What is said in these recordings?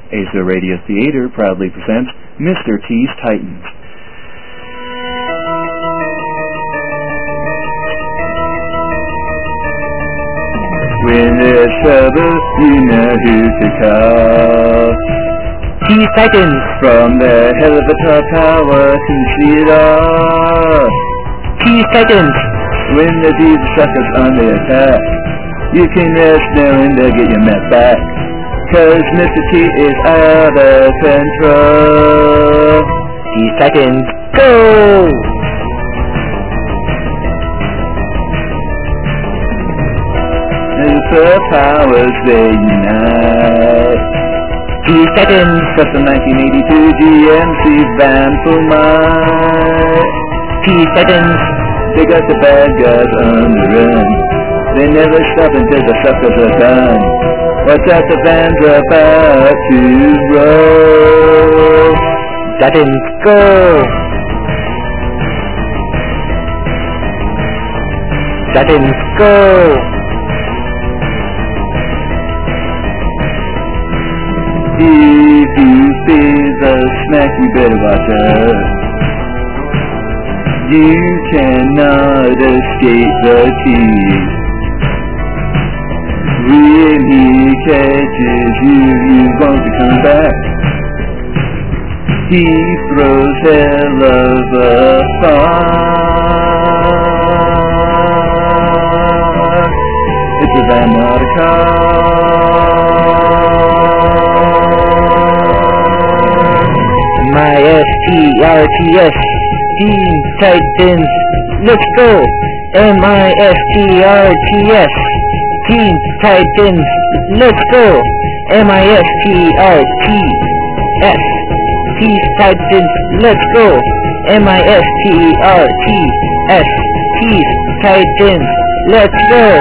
Aso Radio Theater proudly presents Mr. T's Titans. When there's trouble, you know who to call. T's Titans! From the hell of a top tower to see it all. T's Titans! When the deep suckers on the attack, you can rest knowing they'll get your met back. 'Cause Mr. T is out of control. T's Titans, go! The powers they unite. T's Titans! Custom 1982 GMC van for might. T's Titans! They got the bad guys on the run. They never stop until the suckers are done. Watch out, the van's about to roll. Titans, go! Titans, go! If you feel the smack, you better watch out. You cannot escape the teeth. When he catches you, you're going to come back. He throws hell of a fire. It's a van, not a car. M-I-S-T-R-T-S, Teen Titans, let's go! M-I-S-T-R-T-S, Teen Titans, let's go! M-I-S-T-R-T-S, Teen Titans, let's go! M-I-S-T-R-T-S, Teen Titans, let's go!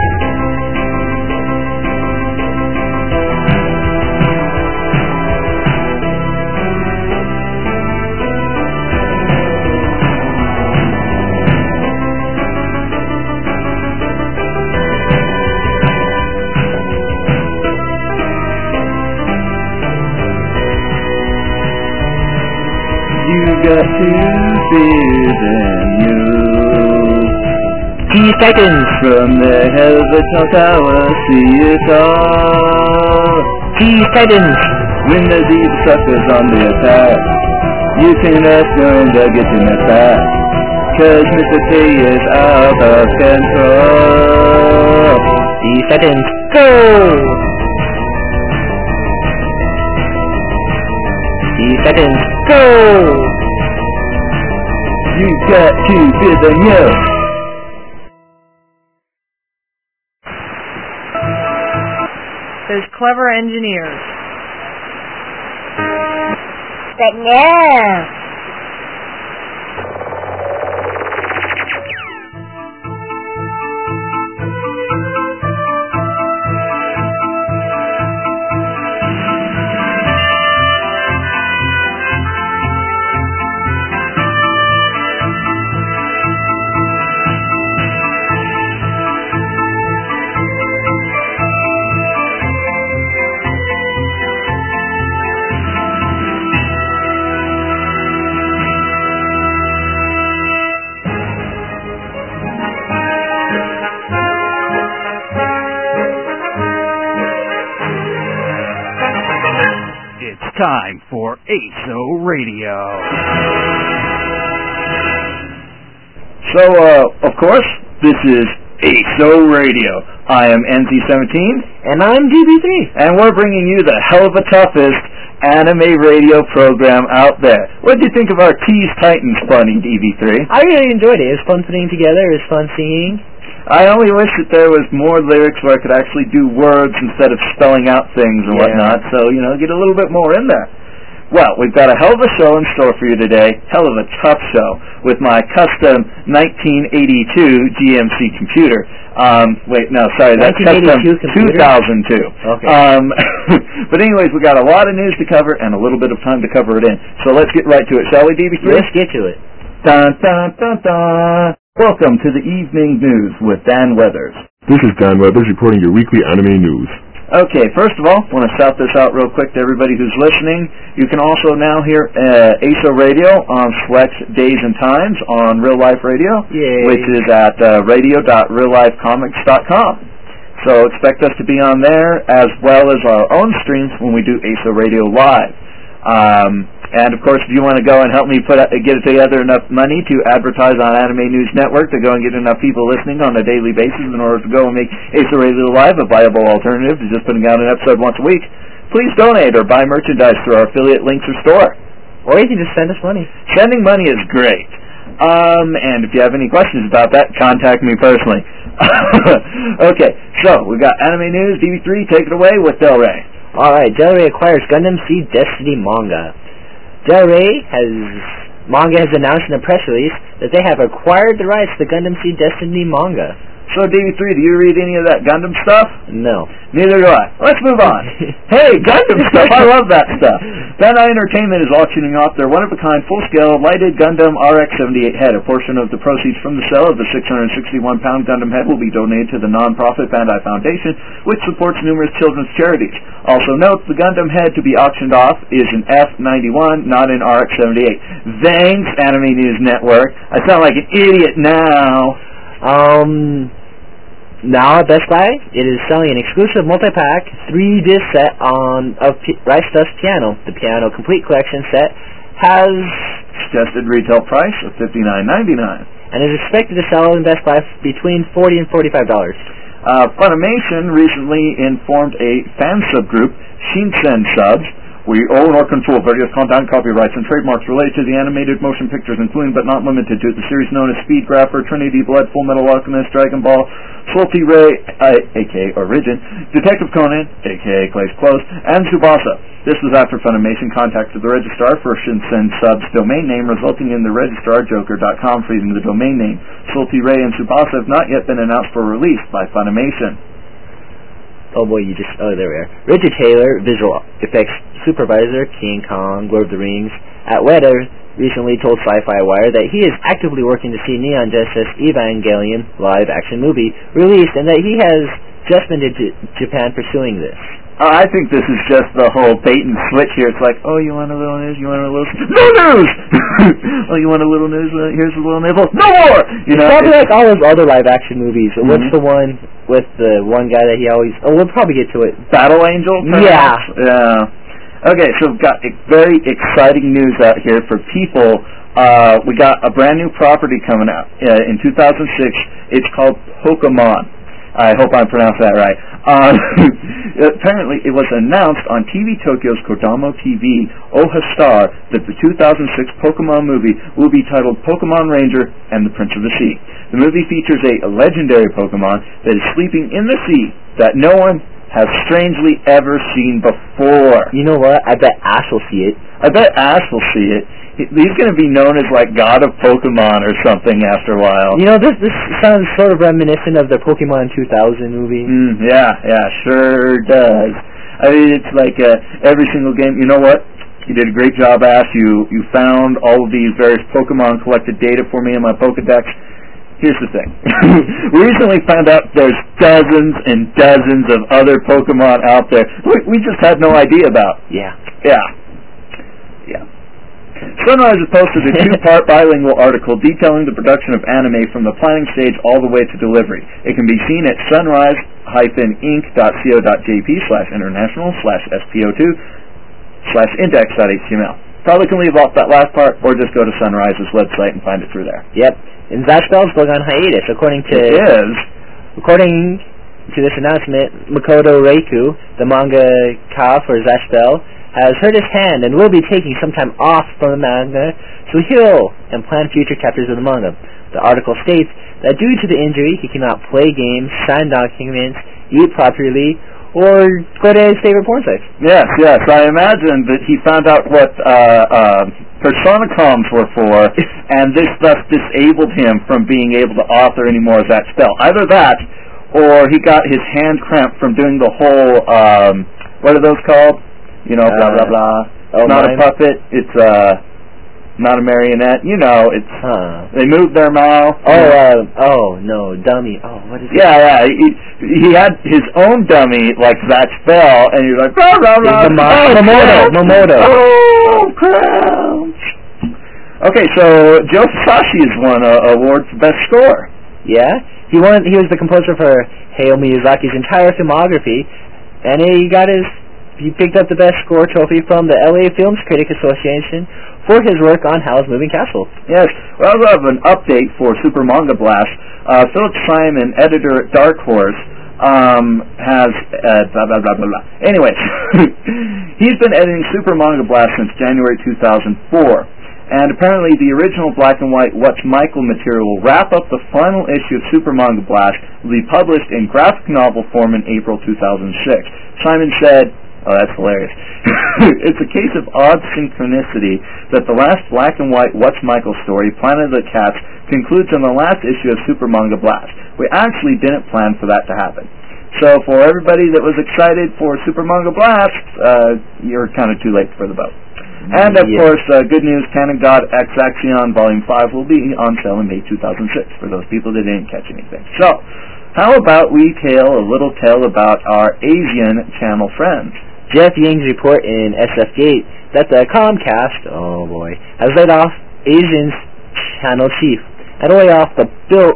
Got two fears and you. T's Titans! From the hell of a tall tower, see it all. T's Titans! When the deep suckers on the attack, you can rest knowing they'll get you met back. 'Cause Mr. T is out of control. T's Titans, go! T's Titans, go! You got two fears and you. Those clever engineers. But no. Time for Aso Radio. So, of course, this is Aso Radio. I am NC17. And I'm DB3. And we're bringing you the hell of a toughest anime radio program out there. What did you think of our T's Titans funny, DB3? I really enjoyed it. It was fun putting it together. It was fun singing. I only wish that there was more lyrics where I could actually do words instead of spelling out things and whatnot, so, you know, get a little bit more in there. Well, we've got a hell of a show in store for you today, hell of a tough show, with my custom 1982 GMC computer. That's custom 2002. Okay. But anyways, we got a lot of news to cover and a little bit of time to cover it in. So let's get right to it, shall we, DB3? Let's get to it. Dun, dun, dun, dun. Welcome to the Evening News with Dan Weathers. This is Dan Weathers reporting your weekly anime news. Okay, first of all, I want to shout this out real quick to everybody who's listening. You can also now hear ASO Radio on select days and times on Real Life Radio, Yay. which is at radio.reallifecomics.com. So expect us to be on there as well as our own streams when we do ASO Radio Live. And of course, if you want to go and help me get together enough money to advertise on Anime News Network to go and get enough people listening on a daily basis in order to go and make ASO Radio Live a viable alternative to just putting out an episode once a week, please donate or buy merchandise through our affiliate links or store. Or you can just send us money. Sending money is great. And if you have any questions about that, contact me personally. Okay, so we got Anime News, DB3, take it away with Del Rey. Alright, Del Rey acquires Gundam Seed Destiny manga. Del Rey manga has announced in a press release that they have acquired the rights to the Gundam Seed Destiny manga. So, DB3, do you read any of that Gundam stuff? No. Neither do I. Let's move on. Hey, Gundam stuff! I love that stuff. Bandai Entertainment is auctioning off their one-of-a-kind, full-scale, lighted Gundam RX-78 head. A portion of the proceeds from the sale of the 661-pound Gundam head will be donated to the non-profit Bandai Foundation, which supports numerous children's charities. Also note, the Gundam head to be auctioned off is an F91, not an RX-78. Thanks, Anime News Network. I sound like an idiot now. Now at Best Buy, it is selling an exclusive multi-pack 3-disc set of Rice Dust Piano. The Piano Complete Collection set has suggested retail price of $59.99 and is expected to sell in Best Buy between $40 and $45. Funimation recently informed a fan subgroup, Shinsen Subs, we own or control various content, copyrights, and trademarks related to the animated motion pictures, including but not limited to the series known as Speed Grapher, Trinity Blood, Full Metal Alchemist, Dragon Ball, Salty Ray, a.k.a. Origin, Detective Conan, a.k.a. Clay's Close, and Tsubasa. This was after Funimation contacted the registrar for Shinsen Sub's domain name, resulting in the registrar Joker.com freezing the domain name. Salty Ray and Tsubasa have not yet been announced for release by Funimation. Oh boy, there we are. Richard Taylor, Visual Effects Supervisor, King Kong, Lord of the Rings, at Weta recently told Sci-Fi Wire that he is actively working to see Neon Genesis Evangelion live-action movie released and that he has just been to Japan pursuing this. I think this is just the whole bait and switch here. It's like, oh, you want a little news? You want a little... No news! Oh, you want a little news? Here's a little nibble. No more! You know, probably like all those other live-action movies. Mm-hmm. What's the one with the one guy that he always... Oh, we'll probably get to it. Battle Angel? Perhaps? Yeah. Okay, so we've got very exciting news out here for people. We got a brand new property coming out in 2006. It's called Pokemon. I hope I pronounced that right. Apparently, it was announced on TV Tokyo's Kodamo TV Oha Star that the 2006 Pokemon movie will be titled Pokemon Ranger and the Prince of the Sea. The movie features a legendary Pokemon that is sleeping in the sea that no one has strangely ever seen before. You know what? I bet Ash will see it. I bet Ash will see it. He's going to be known as like God of Pokemon or something after a while. You know, this sounds sort of reminiscent of the Pokemon 2000 movie. Yeah, sure does. I mean, it's like every single game. You know what? You did a great job, Ash. You found all of these various Pokemon, collected data for me in my Pokedex. Here's the thing. We recently found out there's dozens and dozens of other Pokemon out there we just had no idea about. Yeah. Sunrise has posted a 2-part bilingual article detailing the production of anime from the planning stage all the way to delivery. It can be seen at sunrise-inc.co.jp/international/SPO2/index.html. Probably can leave off that last part or just go to Sunrise's website and find it through there. Yep. And Zatchbell's going on hiatus, according to this announcement. Makoto Reiku, the mangaka for Zatchbell, has hurt his hand and will be taking some time off from the manga to heal and plan future chapters of the manga. The article states that due to the injury, he cannot play games, sign documents, eat properly, or go to his favorite porn sites. Yes. I imagine that he found out what Personicoms were for, and this thus disabled him from being able to author any more of that spell. Either that, or he got his hand cramped from doing the whole, what are those called? You know, blah, blah, blah. It's not a puppet. It's not a marionette. You know, it's they moved their mouth. Oh no, dummy. Oh, what is it? Yeah. He had his own dummy like Zach Spell, and you're like, rah, rah, rah. Momodo. Oh, crouch. Okay, so Joe Hisaishi has won an award for best score. Yeah, he was the composer for Hayao Miyazaki's entire filmography, and he picked up the best score trophy from the LA Films Critic Association for his work on Howl's Moving Castle. Yes, well, I have an update for Super Manga Blast. Philip Simon, editor at Dark Horse, has blah, blah, blah, blah, blah. Anyways, he's been editing Super Manga Blast since January 2004. And apparently the original black and white What's Michael material will wrap up the final issue of Super Manga Blast, will be published in graphic novel form in April 2006. Simon said, oh, that's hilarious. It's a case of odd synchronicity that the last black and white What's Michael story, Planet of the Cats, concludes in the last issue of Super Manga Blast. We actually didn't plan for that to happen. So for everybody that was excited for Super Manga Blast, you're kind of too late for the boat. And, of course, good news, Canon God X Axion Volume 5 will be on sale in May 2006 for those people that didn't catch anything. So, how about we tell a little tale about our Asian channel friends? Jeff Yang's report in SF Gate that the Comcast, has laid off Asian's channel chief and lay off the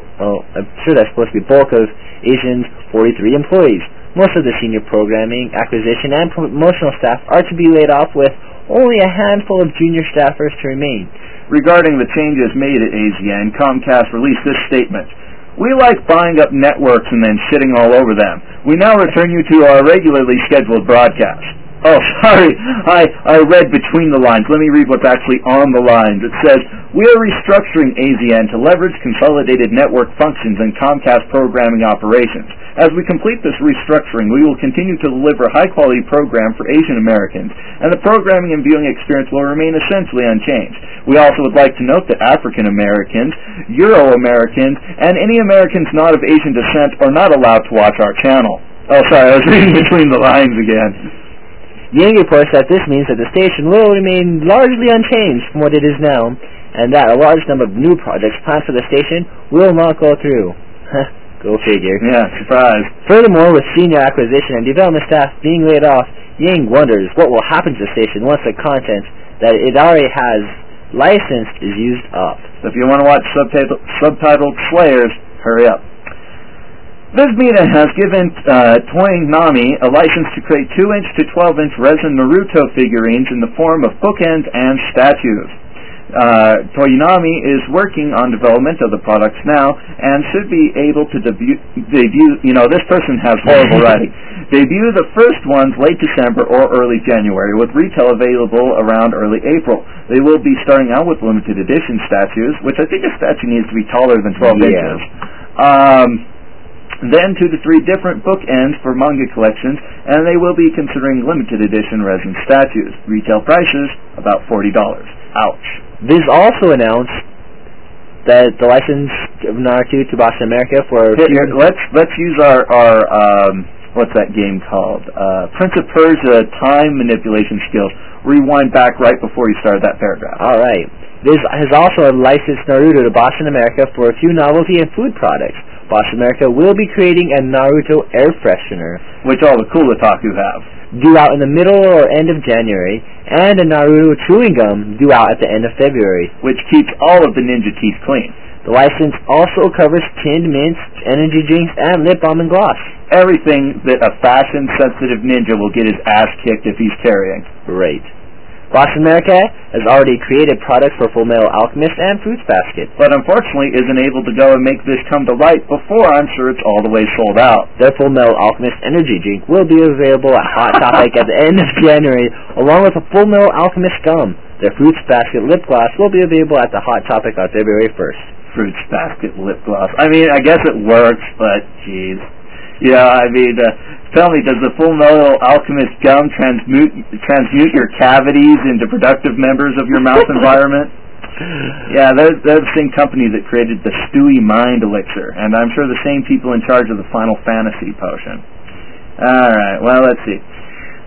I'm sure that's supposed to be bulk of Asian's 43 employees. Most of the senior programming, acquisition, and promotional staff are to be laid off, with only a handful of junior staffers to remain. Regarding the changes made at AZN, Comcast released this statement. We like buying up networks and then shitting all over them. We now return you to our regularly scheduled broadcast. Oh, sorry, I read between the lines. Let me read what's actually on the lines. It says, we are restructuring AZN to leverage consolidated network functions and Comcast programming operations. As we complete this restructuring, we will continue to deliver high-quality program for Asian Americans, and the programming and viewing experience will remain essentially unchanged. We also would like to note that African Americans, Euro-Americans, and any Americans not of Asian descent are not allowed to watch our channel. Oh, sorry, I was reading between the lines again. Yang reports that this means that the station will remain largely unchanged from what it is now, and that a large number of new projects planned for the station will not go through. Go figure. Yeah, surprise. Furthermore, with senior acquisition and development staff being laid off, Yang wonders what will happen to the station once the content that it already has licensed is used up. So if you want to watch subtitled Slayers, hurry up. Viz Media has given Toynami a license to create 2-inch to 12-inch resin Naruto figurines in the form of bookends and statues. Toynami is working on development of the products now and should be able to debut, this person has horrible writing, debut the first ones late December or early January, with retail available around early April. They will be starting out with limited edition statues, which I think a statue needs to be taller than 12 inches. Then 2 to 3 different bookends for manga collections, and they will be considering limited edition resin statues. Retail prices, about $40. Ouch. Viz also announced that the license of Naruto to Boston America for... Let's use our what's that game called? Prince of Persia time manipulation skills. Rewind back right before you started that paragraph. Alright. Viz has also licensed Naruto to Boston America for a few novelty and food products. Boston America will be creating a Naruto air freshener, which all the cool otaku have, due out in the middle or end of January, and a Naruto chewing gum due out at the end of February, which keeps all of the ninja teeth clean. The license also covers tinned mints, energy drinks, and lip balm and gloss. Everything that a fashion-sensitive ninja will get his ass kicked if he's carrying. Great. Boston America has already created products for Full Metal Alchemist and Fruits Basket, but unfortunately isn't able to go and make this come to light before I'm sure it's all the way sold out. Their Full Metal Alchemist energy drink will be available at Hot Topic at the end of January, along with a Full Metal Alchemist gum. Their Fruits Basket lip gloss will be available at the Hot Topic on February 1st. Fruits Basket lip gloss. I mean, I guess it works, but jeez. Yeah, I mean, tell me, does the Full Metal Alchemist gum transmute your cavities into productive members of your mouth environment? Yeah, they're the same company that created the Stewie Mind Elixir, and I'm sure the same people in charge of the Final Fantasy potion. Alright, well, let's see.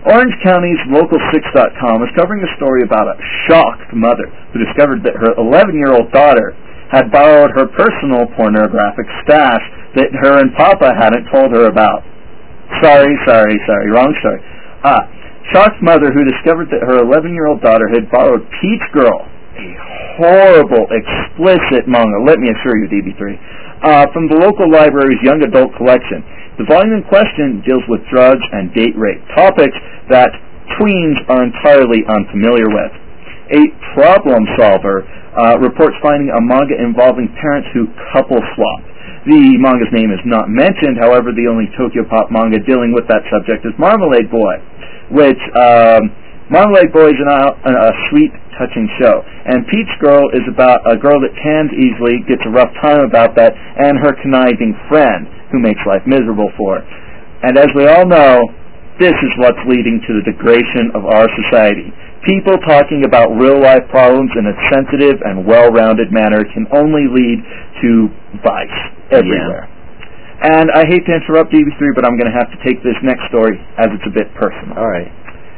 Orange County's Local6.com is covering a story about a shocked mother who discovered that her 11-year-old daughter had borrowed her personal pornographic stash that her and Papa hadn't told her about. Sorry, wrong story. Shocked mother who discovered that her 11-year-old daughter had borrowed Peach Girl, a horrible, explicit manga, let me assure you, DB3, from the local library's young adult collection. The volume in question deals with drugs and date rape, topics that tweens are entirely unfamiliar with. A problem solver reports finding a manga involving parents who couple swap. The manga's name is not mentioned, however, the only Tokyo Pop manga dealing with that subject is Marmalade Boy, which Marmalade Boy is a sweet, touching show. And Peach Girl is about a girl that tans easily, gets a rough time about that, and her conniving friend, who makes life miserable for her. And as we all know, this is what's leading to the degradation of our society. People talking about real-life problems in a sensitive and well-rounded manner can only lead to vice everywhere. Yeah. And I hate to interrupt DB3, but I'm going to have to take this next story as it's a bit personal. All right.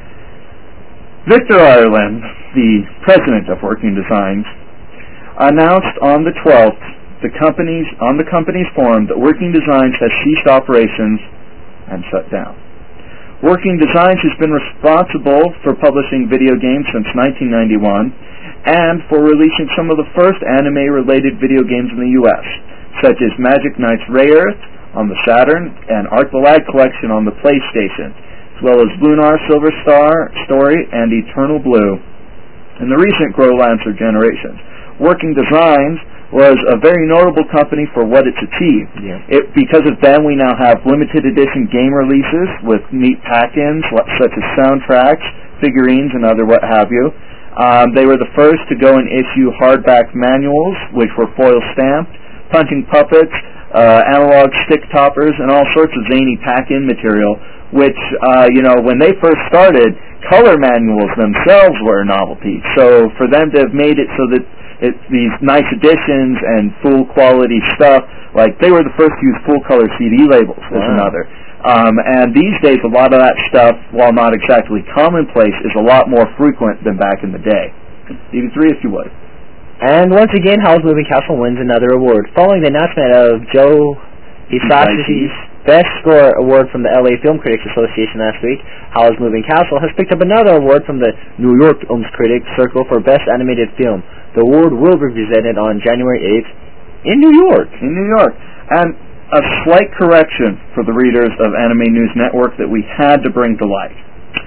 Victor Ireland, the president of Working Designs, announced on the 12th on the company's forum that Working Designs has ceased operations and shut down. Working Designs has been responsible for publishing video games since 1991 and for releasing some of the first anime-related video games in the U.S., such as Magic Knights Rayearth on the Saturn and Art the Lag Collection on the PlayStation, as well as Lunar Silver Star Story and Eternal Blue in the recent Grow Lancer generations. Working Designs was a very notable company for what it's achieved. Yeah. Because of them, we now have limited edition game releases with neat pack-ins such as soundtracks, figurines, and other what have you. They were the first to go and issue hardback manuals, which were foil stamped, punching puppets, analog stick toppers, and all sorts of zany pack-in material, which, when they first started, color manuals themselves were a novelty. So for them to have made it so that these nice editions and full quality stuff, like they were the first to use full color CD labels as another. And these days a lot of that stuff, while not exactly commonplace, is a lot more frequent than back in the day. DB3 if you would. And once again, Howl's Moving Castle wins another award. Following the announcement of Joe Hisashi's Best Score Award from the LA Film Critics Association last week, Howl's Moving Castle has picked up another award from the New York Film Critics Circle for Best Animated Film. The award will be presented on January 8th in New York. And a slight correction for the readers of Anime News Network that we had to bring to light.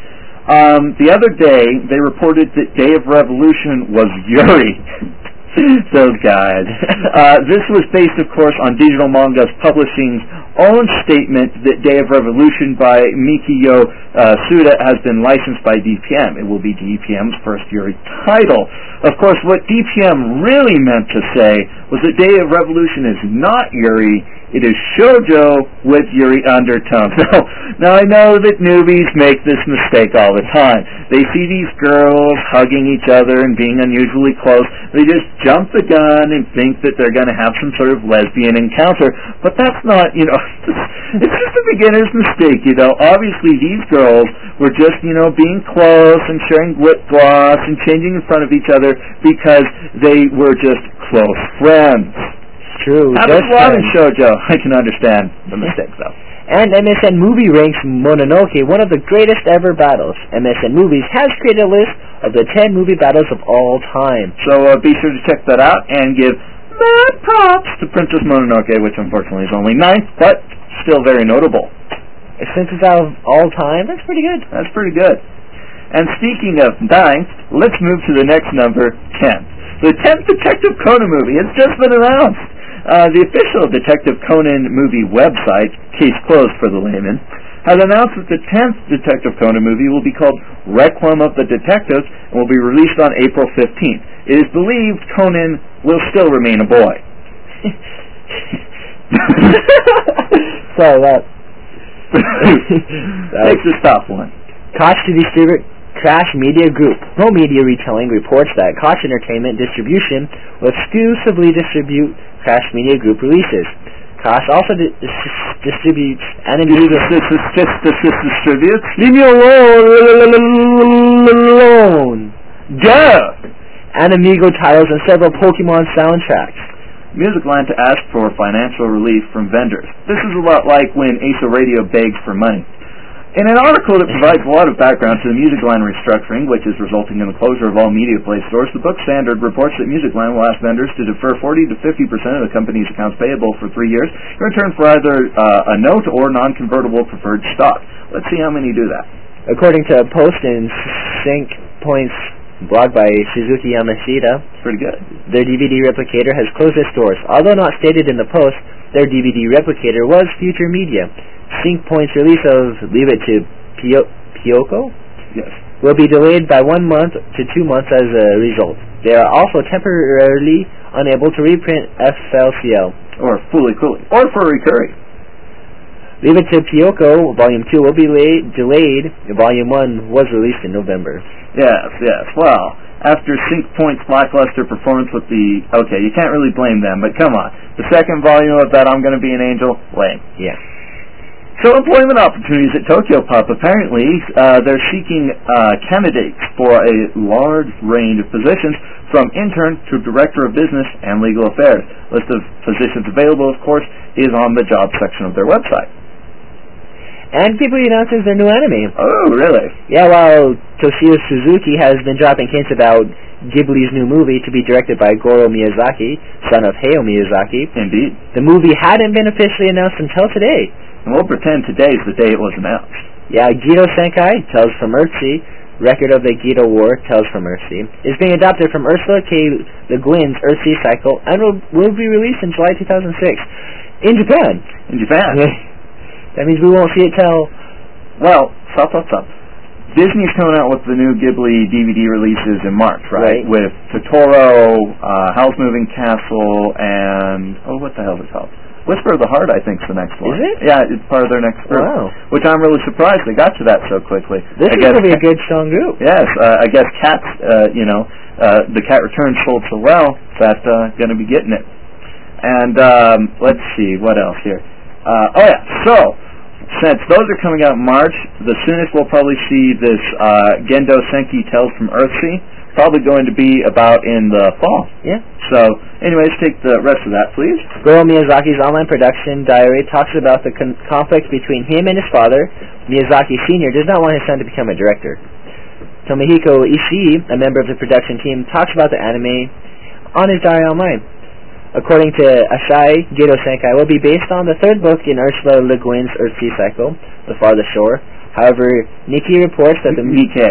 The other day, they reported that Day of Revolution was Yuri. Those guys. This was based, of course, on Digital Manga's Publishing's own statement that Day of Revolution by Mikiyo Suda has been licensed by DPM. It will be DPM's first Yuri title. Of course, what DPM really meant to say was that Day of Revolution is not Yuri, it is shoujo with Yuri undertones. Now I know that newbies make this mistake all the time. They see these girls hugging each other and being unusually close. They just jump the gun and think that they're going to have some sort of lesbian encounter. But that's not, it's just a beginner's mistake, Obviously these girls were just, being close and sharing lip gloss and changing in front of each other because they were just close friends. True. Happens a lot in shoujo. I can understand the mistake, though. And MSN Movie ranks Mononoke one of the greatest ever battles. MSN Movies has created a list of the 10 movie battles of all time. So be sure to check that out and give mad props to Princess Mononoke, which unfortunately is only 9th, but still very notable. Since it's out of all time, that's pretty good. That's pretty good. And speaking of 9th, let's move to the next number, 10th. The 10th Detective Conan movie has just been announced. The official Detective Conan movie website, case closed for the layman, has announced that the 10th Detective Conan movie will be called Requiem of the Detectives and will be released on April 15th. It is believed Conan will still remain a boy. Sorry, that. Takes a tough one. Koch to distribute Crash Media Group. Pro Media Retailing reports that Koch Entertainment Distribution will exclusively distribute Crash Media Group releases. Koch also distributes Animigo. Distributes? Leave me alone! Yeah! Animigo titles and several Pokemon soundtracks. Musicland to ask for financial relief from vendors. This is a lot like when ASO Radio begs for money. In an article that provides a lot of background to the Musicland restructuring, which is resulting in the closure of all Media Play stores, the Book Standard reports that Musicland will ask vendors to defer 40 to 50% of the company's accounts payable for 3 years in return for either a note or non-convertible preferred stock. Let's see how many do that. According to a post in Sync Points blog by Suzuki Yamashita, pretty good. Their DVD replicator has closed its doors. Although not stated in the post, their DVD replicator was Future Media. Sync Point's release of Leave It to Pyoko will be delayed by 1 month to 2 months as a result. They are also temporarily unable to reprint FLCL. Or Fully Cooley. Or Furry Curry. Leave It to Pyoko Volume 2 will be delayed. Volume 1 was released in November. Yes. Well, after Sync Point's lackluster performance with the... Okay, you can't really blame them, but come on. The second volume of that I'm Gonna Be an Angel? Lame. Yeah. So employment opportunities at Tokyo Pop, apparently they're seeking candidates for a large range of positions from intern to director of business and legal affairs. List of positions available, of course, is on the job section of their website. And Ghibli announces their new anime. Oh, really? Yeah, while Toshio Suzuki has been dropping hints about Ghibli's new movie to be directed by Goro Miyazaki, son of Hayao Miyazaki. Indeed. The movie hadn't been officially announced until today. And we'll pretend today's the day it was announced. Yeah, Gedo Senkai, Tales from Earthsea, Record of the Gedo War, Tales from Earthsea, is being adapted from Ursula K. Le Guin's Earthsea cycle and will be released in July 2006 in Japan. In Japan? That means we won't see it till... Well, stop. Disney's coming out with the new Ghibli DVD releases in March, right? With Totoro, Howl's Moving Castle, and... Oh, what the hell is it called? Whisper of the Heart, I think, is the next one. Is it? Yeah, it's part of their next group. Wow. Which I'm really surprised they got to that so quickly. This is going to be a good, strong group. Yes, I guess Cats, the Cat Returns sold so well that going to be getting it. And let's see, what else here? So, since those are coming out in March, the soonest we'll probably see this Gendo Senki Tales from Earthsea. Probably going to be about in the fall. Yeah. So, anyways, take the rest of that, please. Goro Miyazaki's online production diary talks about the conflict between him and his father. Miyazaki Sr. does not want his son to become a director. Tomohiko Ishii, a member of the production team, talks about the anime on his diary online. According to Asahi, Gedo Senkai will be based on the third book in Ursula Le Guin's Earthsea cycle, The Farthest Shore. However, Nikkei reports that the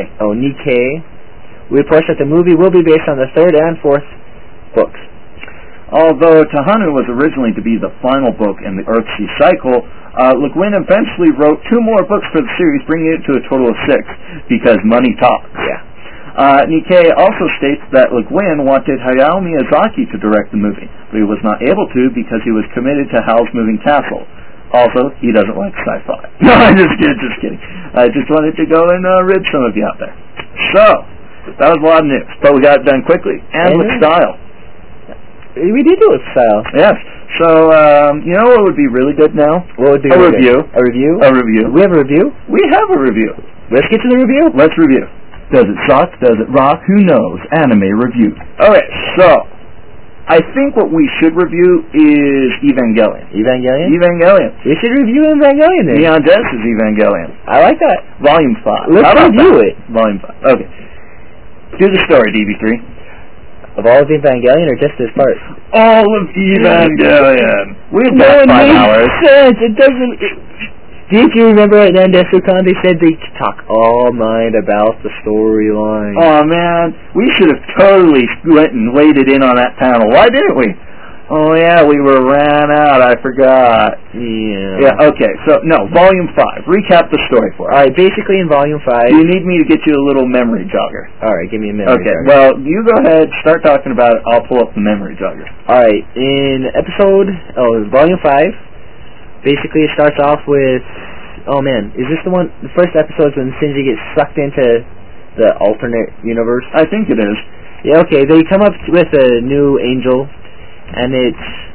movie will be based on the third and fourth books. Although Tahanu was originally to be the final book in the Earthsea cycle, Le Guin eventually wrote 2 more books for the series, bringing it to a total of 6, because money talks. Yeah. Nikkei also states that Le Guin wanted Hayao Miyazaki to direct the movie, but he was not able to because he was committed to Howl's Moving Castle. Also, he doesn't like sci-fi. No, I'm just kidding. I just wanted to go and rid some of you out there. So, that was a lot of news, but we got it done quickly and with style. We did do it with style. Yes. So, you know what would be really good now? What would be a really review. Good? A review? A review. We have a review? We have a review. Let's get to the review. Let's review. Does it suck? Does it rock? Who knows? Anime review. Okay, so I think what we should review is Evangelion. Evangelion? We should review Evangelion then. Neon Genesis Evangelion. I like that. Volume 5. Let's review it. Volume 5. Okay. Do the story, DB3. Of all of Evangelion or just this part? All of Evangelion. We've got 5 hours. Sense. It doesn't... Did you remember at Nandesukan they said they talk all night about the storyline? Oh man, we should have totally went and waded in on that panel. Why didn't we? Oh yeah, we ran out. I forgot. Yeah. Okay. So no, Volume 5. Recap the story for us. All right. Basically, in Volume 5, you need me to get you a little memory jogger. All right. Give me a memory. Okay. Jogger. Well, you go ahead. Start talking about it. I'll pull up the memory jogger. All right. In Volume 5. Basically, it starts off with, oh man, is this the first episode when Shinji gets sucked into the alternate universe? I think it is. Yeah, okay, they come up with a new angel, and it's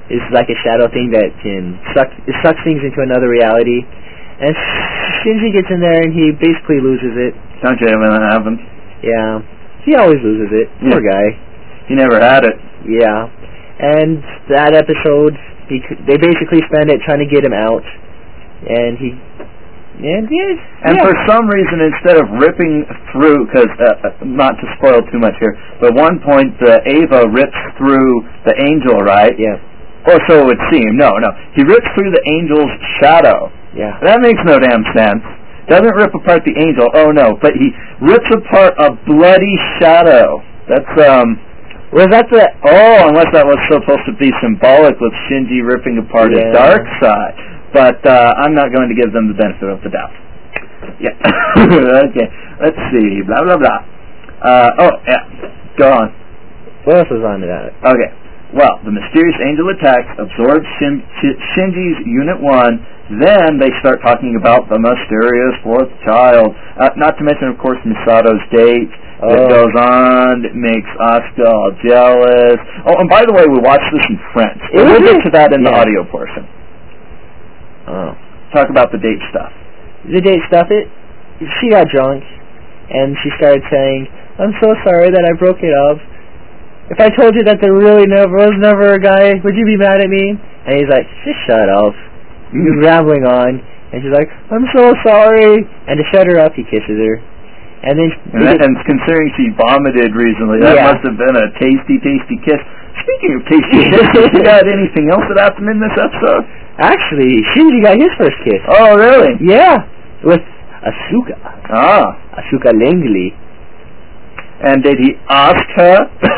is like a shadow thing that can suck things into another reality. And Shinji gets in there and he basically loses it. Don't you ever that happens? Yeah. He always loses it. Poor guy. He never had it. Yeah. And that episode, they basically spend it trying to get him out. And for some reason, instead of ripping through, because not to spoil too much here, but at one point Eva rips through the angel, right? Yeah. Or so it would seem. No. He rips through the angel's shadow. Yeah. That makes no damn sense. Doesn't rip apart the angel. Oh no, but he rips apart a bloody shadow. That's Was that the? Oh, unless that was supposed to be symbolic with Shinji ripping apart his dark side. But I'm not going to give them the benefit of the doubt. Yeah. Okay. Let's see. Blah blah blah. Go on. What else was on to that? Okay. Well, the mysterious angel attacks, absorbs Shinji's Unit 1, then they start talking about the mysterious fourth child. Not to mention, of course, Misato's date. It goes on, it makes Asuka all jealous. Oh, and by the way, we watched this in French. We'll get to that in the audio portion. Oh. Talk about the date stuff. The date stuff, she got drunk, and she started saying, "I'm so sorry that I broke it up. If I told you that there really was never a guy, would you be mad at me?" And he's like, "Just shut up." He's rambling on, and she's like, "I'm so sorry." And to shut her up, he kisses her. And then, and considering she vomited recently, that must have been a tasty, tasty kiss. Speaking of tasty kisses, you got anything else that happened in this episode? Actually, Shinji got his first kiss. Oh, really? Yeah, with Asuka. Asuka Langley. And did he ask her?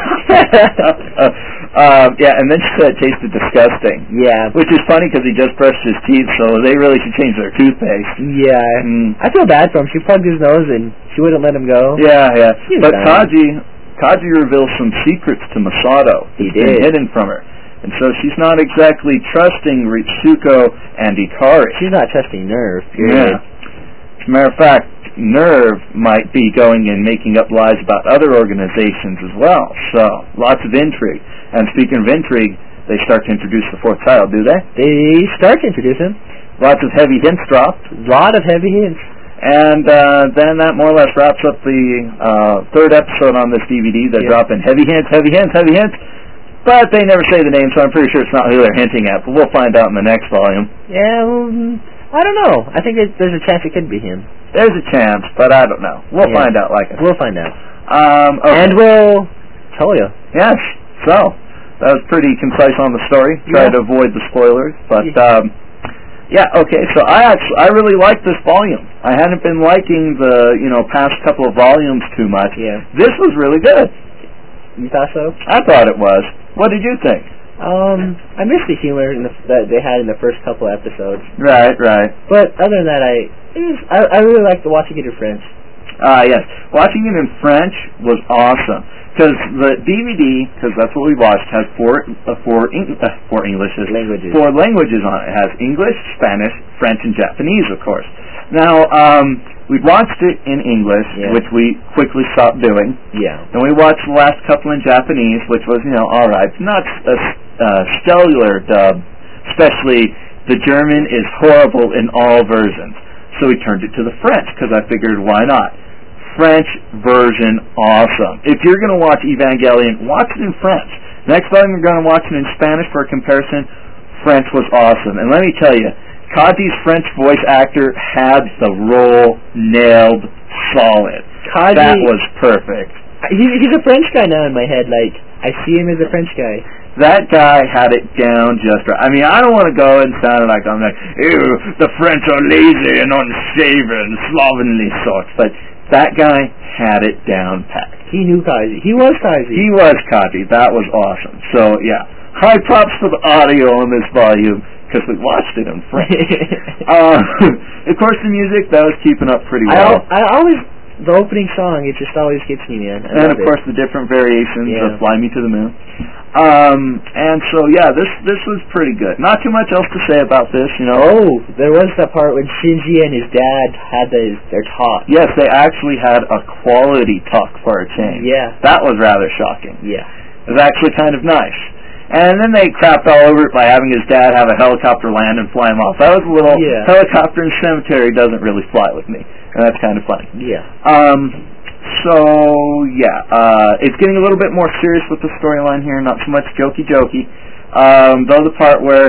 And then she said it tasted disgusting. Yeah. Which is funny because he just brushed his teeth, so they really should change their toothpaste. Yeah. I feel bad for him. She plugged his nose and she wouldn't let him go. Yeah. But Kaji reveals some secrets to Masato. He did. Hidden from her. And so she's not exactly trusting Ritsuko and Ikari. She's not trusting Nerve, period. Yeah. As a matter of fact, Nerve might be going and making up lies about other organizations as well. So, lots of intrigue. And speaking of intrigue, they start to introduce the fourth child, do they? They start to introduce him. Lots of heavy hints dropped. A lot of heavy hints. And then that more or less wraps up the third episode on this DVD. They drop in heavy hints. But they never say the name, so I'm pretty sure it's not who they're hinting at. But we'll find out in the next volume. Yeah, I don't know. I think there's a chance it could be him. There's a chance, but I don't know. We'll find out, like I said. We'll find out. Okay. And we'll tell you. Yes. So, that was pretty concise on the story. Try to avoid the spoilers. But, okay. So I really like this volume. I hadn't been liking the, past couple of volumes too much. Yeah. This was really good. You thought so? I thought it was. What did you think? I missed the humor that they had in the first couple episodes. Right. But other than that, I really liked watching it in French. Yes. Watching it in French was awesome. Because the DVD, because that's what we watched, has four languages on it. It has English, Spanish, French, and Japanese, of course. Now, we watched it in English, which we quickly stopped doing. Yeah. And we watched the last couple in Japanese, which was, alright. Not a stellar dub. Especially, the German is horrible in all versions. So we turned it to the French, because I figured, why not? French version, awesome. If you're going to watch Evangelion, watch it in French. Next time you're going to watch it in Spanish for a comparison, French was awesome. And let me tell you, Kaji's French voice actor had the role nailed solid. Kaji, that was perfect. He's a French guy now in my head. Like, I see him as a French guy. That guy had it down just right. I mean, I don't want to go and sound like I'm like, ew, the French are lazy and unshaven, slovenly sorts. But that guy had it down packed. He knew Kaji. He was Kaji. He was Kaji. That was awesome. So, yeah. High props for the audio on this volume, because we watched it in French. Of course, the music, that was keeping up pretty well. The opening song, it just always gets me, man. And, of course, the different variations of Fly Me to the Moon. And so, this was pretty good. Not too much else to say about this, Oh, there was that part when Shinji and his dad had their talk. Yes, they actually had a quality talk for a change. Yeah. That was rather shocking. Yeah. It was actually kind of nice. And then they crapped all over it by having his dad have a helicopter land and fly him off. That was a little helicopter in cemetery doesn't really fly with me. And that's kind of funny. Yeah. It's getting a little bit more serious with the storyline here, not so much jokey. Though the part where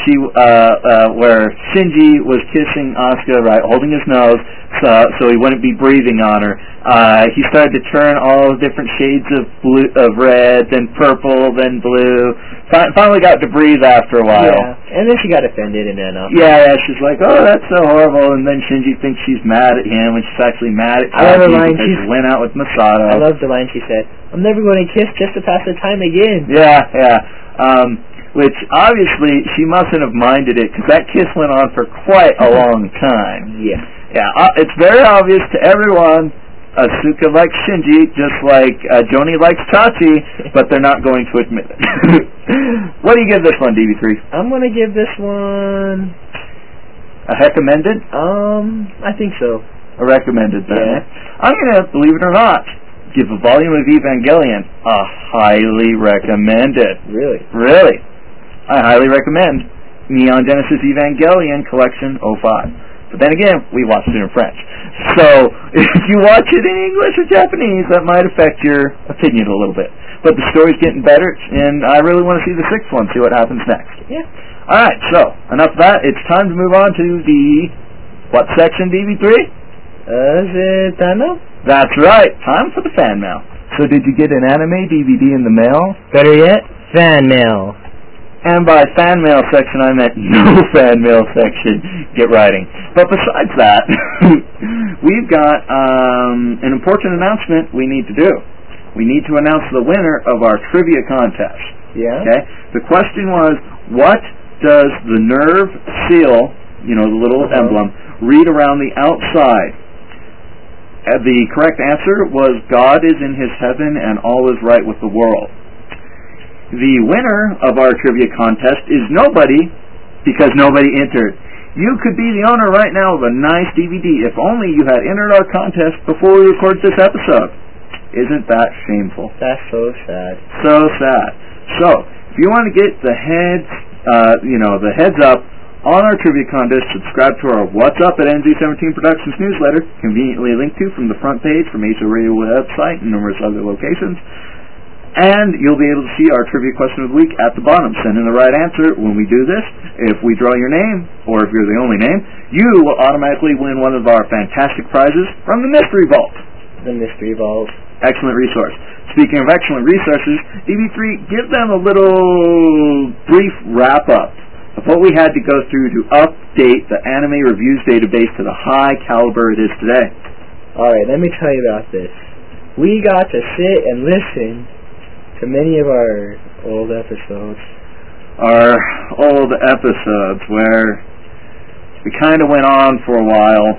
where Shinji was kissing Asuka, right, holding his nose, so he wouldn't be breathing on her. He started to turn all different shades of blue, of red, then purple, then blue. Finally got to breathe after a while. Yeah, and then she got offended and then she's like, oh, that's so horrible. And then Shinji thinks she's mad at him, when she's actually mad at Tachi because she went out with Masato. I love the line she said, I'm never going to kiss just to pass the time again. Yeah. Which obviously she mustn't have minded it, because that kiss went on for quite a long time. Yeah. It's very obvious to everyone. Asuka likes Shinji, just like Joni likes Tachi, but they're not going to admit it. What do you give this one, DB3? I'm going to give this one a recommended? I think so. A recommended, then. Yeah. I'm going to, believe it or not, give a volume of Evangelion a highly recommended. Really? I highly recommend Neon Genesis Evangelion Collection 05. But then again, we watched it in French. So, if you watch it in English or Japanese, that might affect your opinion a little bit. But the story's getting better, and I really want to see the sixth one, see what happens next. Yeah. Alright, so, enough of that. It's time to move on to the... what section, DB3? Is it fan mail? That's right. Time for the fan mail. So did you get an anime DVD in the mail? Better yet, fan mail. And by fan mail section, I meant no fan mail section. Get writing. But besides that, we've got an important announcement we need to do. We need to announce the winner of our trivia contest. Yeah? Okay? The question was, what does the nerve seal, the little emblem, read around the outside? The correct answer was, God is in his heaven and all is right with the world. The winner of our trivia contest is nobody, because nobody entered. You could be the owner right now of a nice DVD if only you had entered our contest before we recorded this episode. Isn't that shameful? That's so sad. So sad. So, if you want to get the heads up on our trivia contest, subscribe to our What's Up at NZ17 Productions newsletter, conveniently linked to from the front page from ASO Radio website and numerous other locations. And you'll be able to see our trivia question of the week at the bottom. Send in the right answer when we do this. If we draw your name, or if you're the only name, you will automatically win one of our fantastic prizes from the Mystery Vault. The Mystery Vault. Excellent resource. Speaking of excellent resources, DB3, give them a little brief wrap-up of what we had to go through to update the anime reviews database to the high caliber it is today. Alright, let me tell you about this. We got to sit and listen to many of our old episodes. Our old episodes where we kind of went on for a while.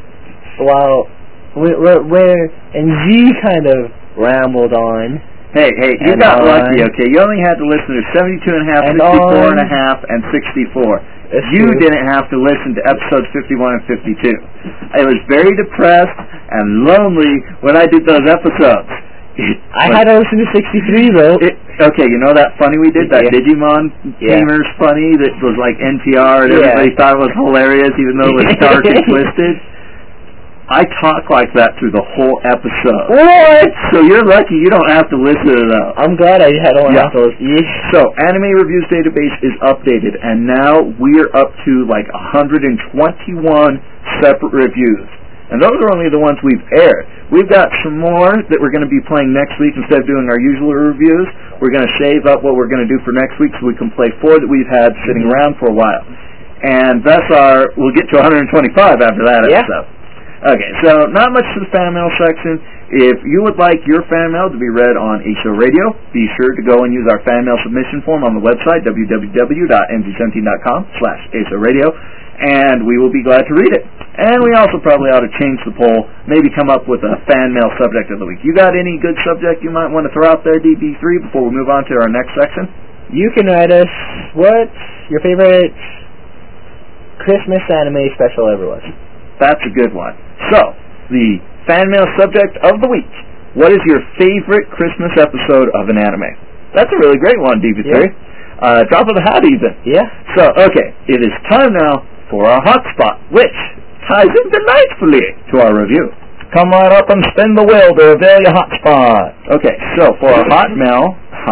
And Z kind of rambled on. Hey, you got lucky, okay? You only had to listen to 72.5, 64.5, and 64. You didn't have to listen to episodes 51 and 52. I was very depressed and lonely when I did those episodes. I had to listen to 63 though. Okay, you know that funny we did? That Digimon Gamers funny that was like NPR and everybody thought it was hilarious even though it was dark and twisted? I talk like that through the whole episode. What? So you're lucky you don't have to listen to them. I'm glad I don't have to listen. So, Anime Reviews Database is updated and now we're up to like 121 separate reviews. And those are only the ones we've aired. We've got some more that we're going to be playing next week instead of doing our usual reviews. We're going to save up what we're going to do for next week so we can play 4 that we've had sitting around for a while. And that's we'll get to 125 after that episode. Okay, so not much to the fan mail section. If you would like your fan mail to be read on ASO Radio, be sure to go and use our fan mail submission form on the website, www.nz17.com/ASO Radio. And we will be glad to read it. And we also probably ought to change the poll, maybe come up with a fan mail subject of the week. You got any good subject you might want to throw out there, DB3, before we move on to our next section? You can write us what's your favorite Christmas anime special ever was. That's a good one. So, the fan mail subject of the week. What is your favorite Christmas episode of an anime? That's a really great one, DB3. Yeah. Drop of the hat even. Yeah. So, okay, it is time now for our hotspot, which ties in delightfully to our review. Come right up and spin the wheel to reveal your hotspot. Okay, so for our hotmail,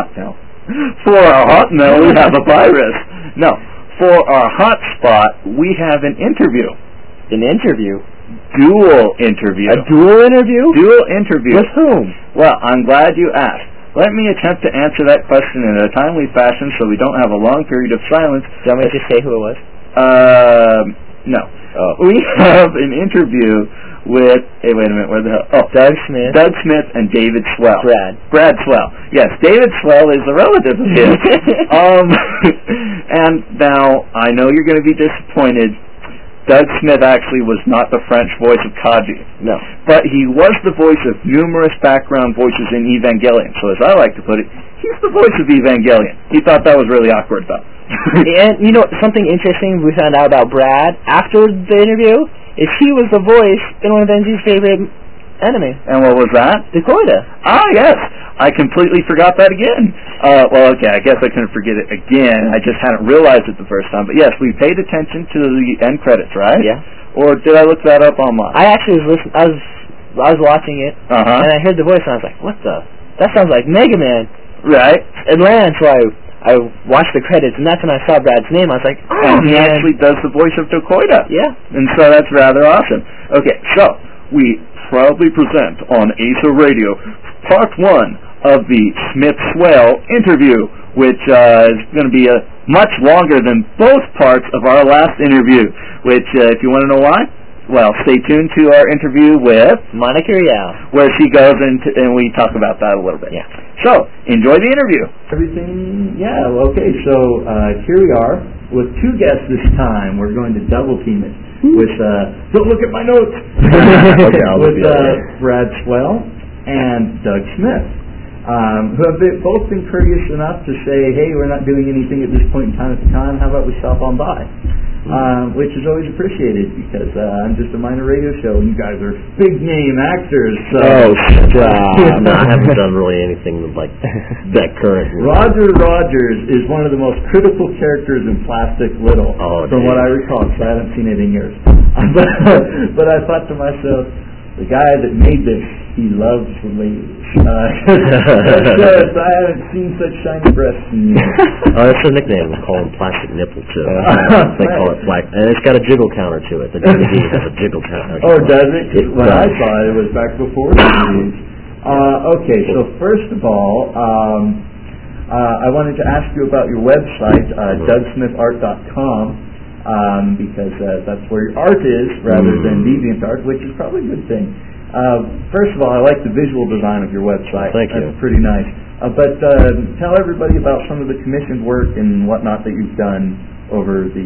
we have a virus. No, for our hotspot, we have an interview. An interview? Dual interview. A dual interview? Dual interview. With whom? Well, I'm glad you asked. Let me attempt to answer that question in a timely fashion so we don't have a long period of silence. Do you want me to just say who it was? No. Oh. We have an interview with, hey, wait a minute, where the hell? Oh, Doug Smith. Doug Smith and David Swell. Brad Swell. Yes, David Swell is a relative of his. And now, I know you're going to be disappointed. Doug Smith actually was not the French voice of Kaji. No. But he was the voice of numerous background voices in Evangelion. So as I like to put it, he's the voice of Evangelion. He thought that was really awkward, though. And, you know, something interesting we found out about Brad after the interview is he was the voice in one of Benji's favorite anime. And what was that? Dakoita. Ah, yes. I completely forgot that again. Well, okay, I guess I couldn't forget it again. I just hadn't realized it the first time. But yes, we paid attention to the end credits, right? Yeah. Or did I look that up online? I actually was listening. I was watching it, and I heard the voice, and I was like, "What the? That sounds like Mega Man." Right. And ran, so I watched the credits, and that's when I saw Brad's name. I was like, "Oh, and he man. actually does the voice of Dakoita." Yeah. And so that's rather awesome. Okay, so we proudly present on ASO Radio Part 1 of the Smith-Swell interview, which is going to be much longer than both parts of our last interview, which, if you want to know why, well, stay tuned to our interview with Monica Rial, where she goes into, and we talk about that a little bit. Yeah. So, enjoy the interview. Everything, yeah, okay, so here we are with two guests this time. We're going to double team it with, don't look at my notes, Okay, with Brad Swell and Doug Smith, who have both been courteous enough to say, hey, we're not doing anything at this point in time at the time, how about we stop on by? Which is always appreciated because I'm just a minor radio show and you guys are big name actors. So. Oh, stop. No, I haven't done really anything like that current. Roger Rogers is one of the most critical characters in Plastic Little, from what I recall, because I haven't seen it in years. But I thought to myself, the guy that made this, he loves the ladies. I haven't seen such shiny breasts in years. That's a nickname. We call them Plastic Nipple, too. They call it black. And it's got a jiggle counter to it. The DVD has a jiggle counter. Oh, does it? When I saw it was back before DVDs. Okay, so first of all, I wanted to ask you about your website, DougSmithArt.com. Because that's where your art is rather than DeviantArt, which is probably a good thing. First of all, I like the visual design of your website. Thank you. That's pretty nice. But tell everybody about some of the commissioned work and whatnot that you've done over the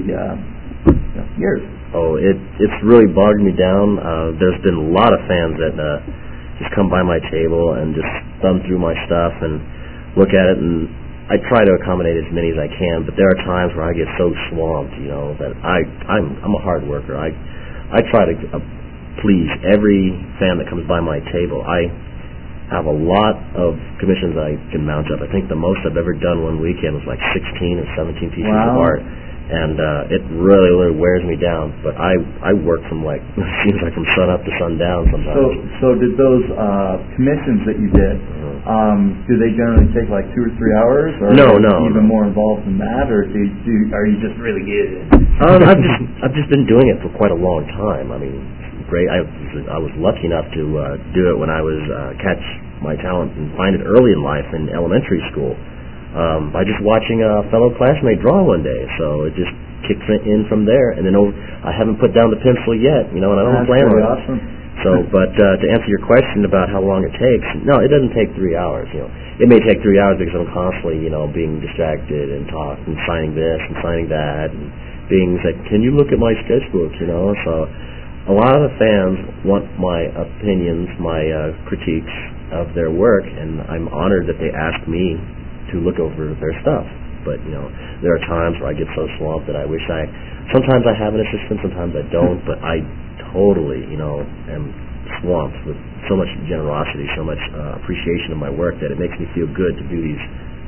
years. Oh, it's really bogged me down. There's been a lot of fans that just come by my table and just thumb through my stuff and look at it, and I try to accommodate as many as I can, but there are times where I get so swamped, that I'm a hard worker. I try to please every fan that comes by my table. I have a lot of commissions I can mount up. I think the most I've ever done one weekend was like 16 or 17 pieces of art, and it really, really wears me down. But I work from it seems like from sun up to sundown sometimes. So did those commissions that you did, do they generally take like 2 or 3 hours, or no, even more involved than that, or are you just really good? I've just been doing it for quite a long time. I mean, great. I was lucky enough to do it when I was catch my talent and find it early in life in elementary school by just watching a fellow classmate draw one day. So it just kicks in from there, and then I haven't put down the pencil yet, and I don't plan on it. Awesome. So, but to answer your question about how long it takes, no, it doesn't take 3 hours. It may take 3 hours because I'm constantly, being distracted and talking, and signing this and signing that, and being like, can you look at my sketchbook? So, a lot of the fans want my opinions, my critiques of their work, and I'm honored that they ask me to look over their stuff. But there are times where I get so swamped that I wish sometimes I have an assistant, sometimes I don't, but I totally, am swamped with so much generosity, so much appreciation of my work that it makes me feel good to do these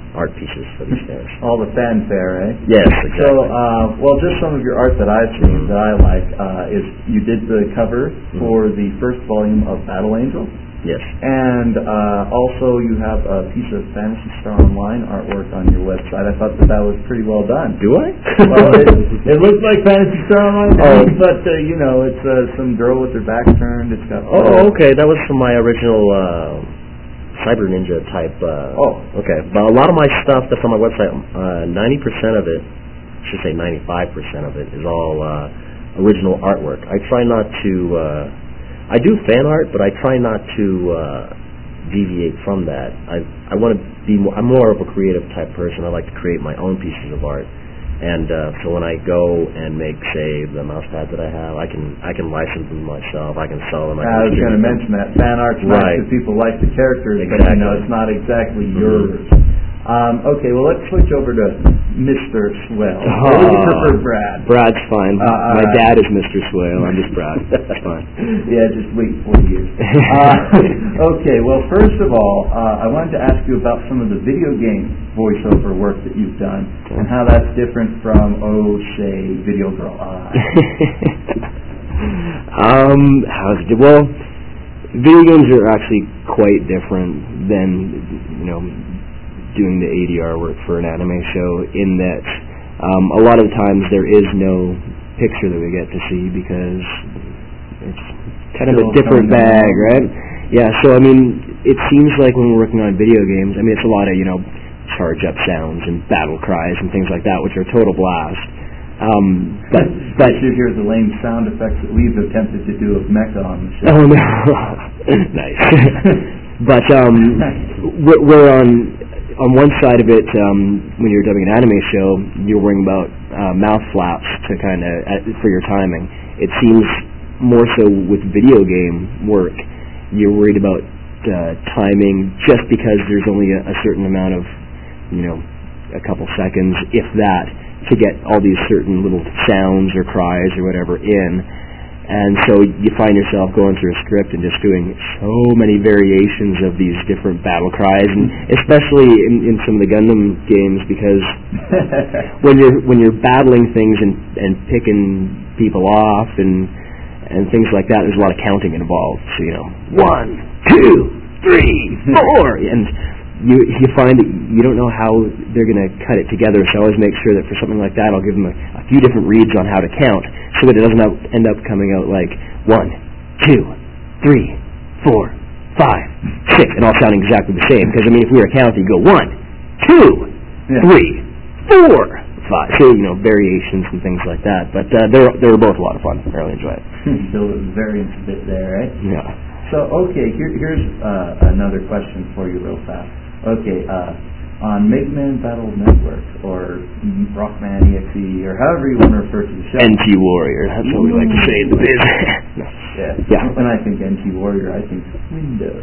art pieces for these fans. All the fanfare, eh? Yes, exactly. So, just some of your art that I've seen that I like is you did the cover for the first volume of Battle Angel. Yes. And also you have a piece of Phantasy Star Online artwork on your website. I thought that was pretty well done. Do I? Well, it looks like Phantasy Star Online, but it's some girl with her back turned. It's got. Oh, okay. That was from my original Cyber Ninja type. Okay. But a lot of my stuff that's on my website, 90% of it, I should say 95% of it, is all original artwork. I try not to. I do fan art, but I try not to deviate from that. I want to be more. I'm more of a creative type person. I like to create my own pieces of art, and so when I go and make, say, the mouse pad that I have, I can license them myself. I can sell them. I was going to mention that fan art's nice because people like the characters, but it's not exactly yours. Okay, well, let's switch over to Mr. Swale. Or would you prefer Brad? Brad's fine. My dad is Mr. Swale. I'm just Brad. That's fine. Yeah, just wait 40 years. Okay, well, first of all, I wanted to ask you about some of the video game voiceover work that you've done and how that's different from, say, Video Girl Eye. Well, video games are actually quite different than, doing the ADR work for an anime show, in that a lot of times there is no picture that we get to see because it's kind of a different bag, right? Yeah, so it seems like when we're working on video games, it's a lot of, charge up sounds and battle cries and things like that, which are a total blast. But you hear the lame sound effects that we've attempted to do of Mecha on the show. Oh no. Nice. But we're on one side of it, when you're dubbing an anime show, you're worrying about mouth flaps to for your timing. It seems more so with video game work, you're worried about timing just because there's only a certain amount of, a couple seconds, if that, to get all these certain little sounds or cries or whatever in. And so you find yourself going through a script and just doing so many variations of these different battle cries, and especially in some of the Gundam games, because when you're battling things and picking people off and things like that, there's a lot of counting involved. So 1, 2, 3, 4, and you find that you don't know how they're going to cut it together. So I always make sure that for something like that, I'll give them a few different reads on how to count, so that it doesn't end up coming out like 1, 2, 3, 4, 5, 6, and all sounding exactly the same. Because if we were counting, you go 1, 2, 3, 4, 5. So variations and things like that. But they were both a lot of fun. I really enjoy it. Still a variance a bit there, right? Yeah. So here's another question for you, real fast. Okay, on Mega Man Battle Network, or Rockman EXE, or however you want to refer to the show. NT Warrior, that's what we like to say in the biz. Yeah. When I think NT Warrior, I think Windows.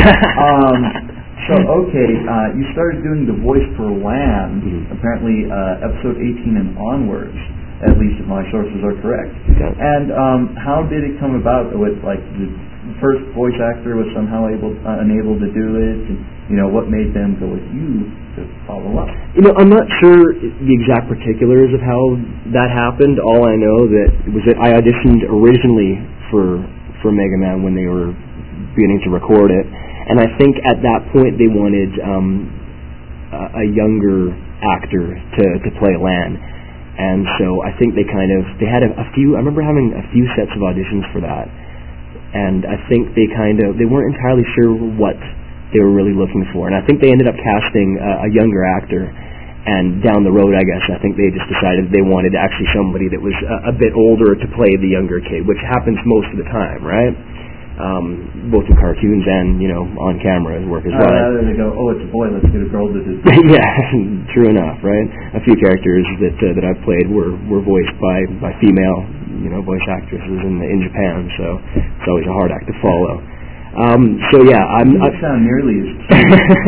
You started doing the voice for LAN, apparently episode 18 and onwards, at least if my sources are correct. Okay. And how did it come about with, the first voice actor was somehow unable to do it, and what made them go with you to follow up? I'm not sure the exact particulars of how that happened. All I know that I auditioned originally for Mega Man when they were beginning to record it, and I think at that point they wanted a younger actor to play Lan, and so I think they had a few. I remember having a few sets of auditions for that. And I think they weren't entirely sure what they were really looking for. And I think they ended up casting a younger actor. And down the road, I guess, I think they just decided they wanted actually somebody that was a bit older to play the younger kid, which happens most of the time, right? Both in cartoons and, on camera work as well. Rather they go, it's a boy, let's get a girl to do it. Yeah, true enough, right? A few characters that I've played were voiced by female voice actresses in Japan, so it's always a hard act to follow. You don't sound nearly as cute.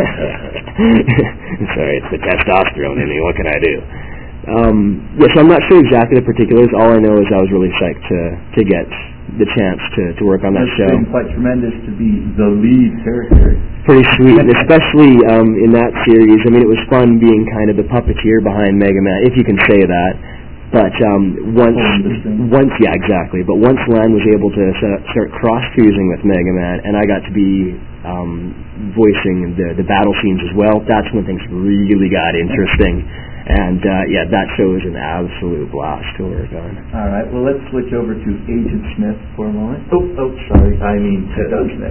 Sorry, it's the testosterone in me. What can I do? So I'm not sure exactly the particulars. All I know is I was really psyched to get the chance to work on that show. It's been quite tremendous to be the lead character. Pretty sweet, and especially in that series. I mean, it was fun being kind of the puppeteer behind Mega Man, if you can say that. But once, yeah, exactly. But once Len was able to start cross-fusing with Mega Man, and I got to be voicing the battle scenes as well, that's when things really got interesting. And that show is an absolute blast to work on. All right, well, let's switch over to Agent Smith for a moment. Oh, sorry, I mean Doug Smith.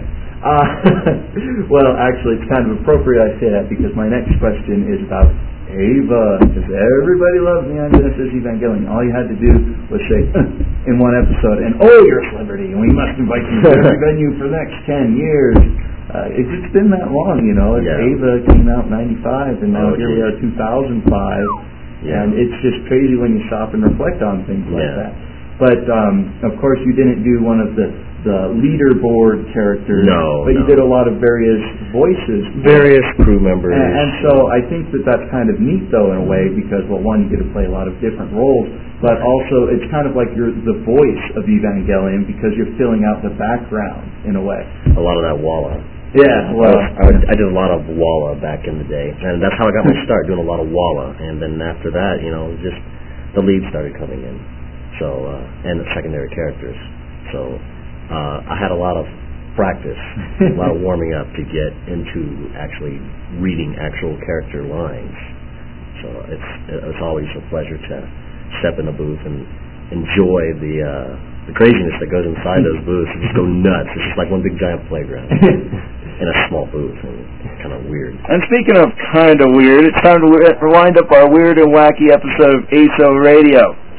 Well, actually, it's kind of appropriate I say that because my next question is about Ava, because everybody loves Neon Genesis Evangelion. All you had to do was say in one episode, and you're a celebrity, and we must invite you to every venue for the next 10 years. It's just been that long, you know. Ava came out in 95, and now here we are 2005, and it's just crazy when you stop and reflect on things like that. But, of course, you didn't do one of the leaderboard characters, but you did a lot of various voices. Various crew members. And so I think that's kind of neat, though, in a way, because, well, one, you get to play a lot of different roles, but also it's kind of like you're the voice of Evangelion because you're filling out the background, in a way. A lot of that Walla. Yeah, well, I did a lot of Walla back in the day, and that's how I got my start, doing a lot of Walla. And then after that, just the lead started coming in, so and the secondary characters. So I had a lot of practice, a lot of warming up to get into actually reading actual character lines. So it's always a pleasure to step in the booth and enjoy the craziness that goes inside those booths. And just go nuts. It's just like one big giant playground. In a small booth, and kind of weird. And speaking of kind of weird, it's time to wind up our weird and wacky episode of ASO Radio.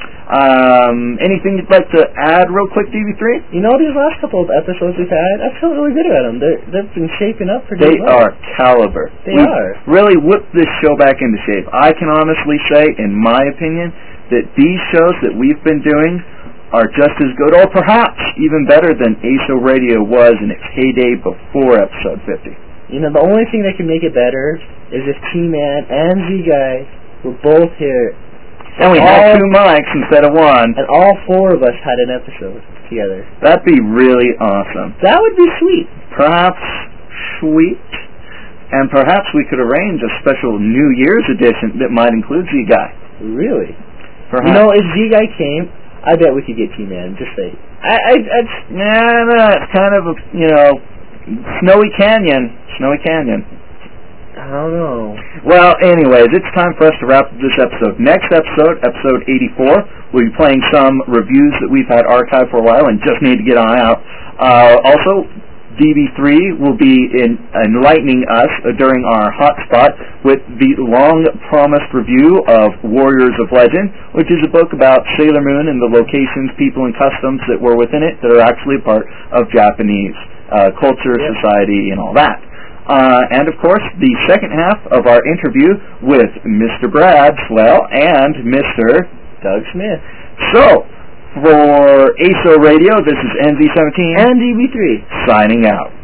Anything you'd like to add real quick, DB3? These last couple of episodes we've had, I feel really good about them. They've been shaping up pretty well. They are caliber. They are. Really whipped this show back into shape. I can honestly say, in my opinion, that these shows that we've been doing are just as good, or perhaps even better than ASO Radio was in its heyday before episode 50. The only thing that can make it better is if T-Man and Z-Guy were both here. And we had 2 mics instead of 1. And all 4 of us had an episode together. That'd be really awesome. That would be sweet. Perhaps sweet. And perhaps we could arrange a special New Year's edition that might include Z-Guy. Really? Perhaps. If Z-Guy came, I bet we could get T-Man. Just say. It's kind of a, Snowy Canyon. I don't know. Well, anyways, it's time for us to wrap up this episode. Next episode, episode 84, we'll be playing some reviews that we've had archived for a while and just need to get on out. Also, DB3 will be enlightening us during our hotspot with the long-promised review of Warriors of Legend, which is a book about Sailor Moon and the locations, people, and customs that were within it that are actually part of Japanese culture, society, and all that. And, of course, the second half of our interview with Mr. Brad Swell and Mr. Doug Smith. So, for ASO Radio, this is NZ17 and DB3 signing out.